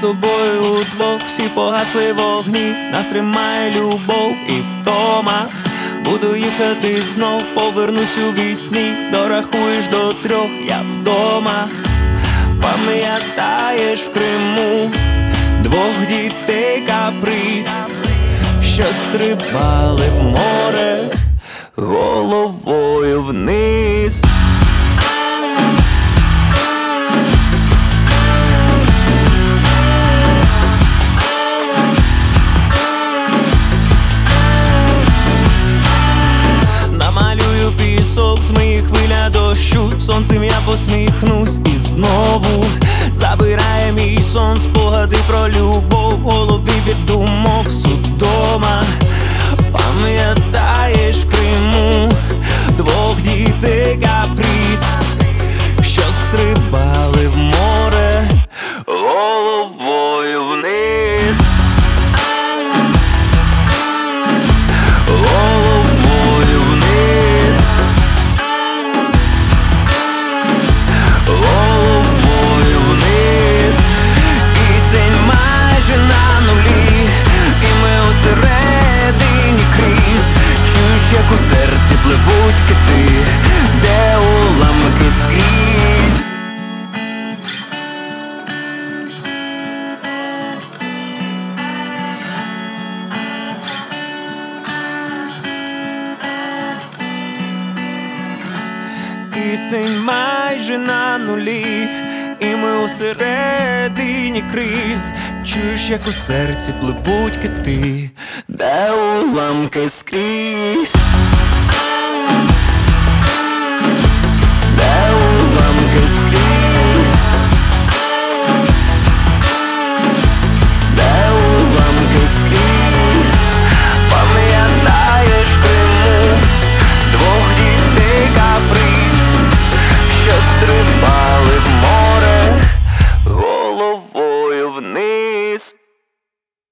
тобою удвох, всі погасли вогні, нас тримає любов і втома. Буду їхати знов, повернусь у вісні, дорахуєш до 3, я вдома. Пам'ятаєш в Криму 2 дітей каприз, що стрибали в море головою вниз. Намалюю пісок, змиє хвиля дощу, сонцем я посміхнусь і знову забирає мій сон спогади про любов, в голові від думок судома. Пам'ятаєш в Криму 2 дітей каприз, що стрибали в море головою вниз. Головою вниз. Головою вниз. Кисень майже на нулі, і ми усередині крізь. Чуєш, як у серці пливуть кити, де уламки скрізь. Кисень майже на нулі, і ми усередині крізь. Чуєш, як у серці пливуть кити, де уламки скрізь.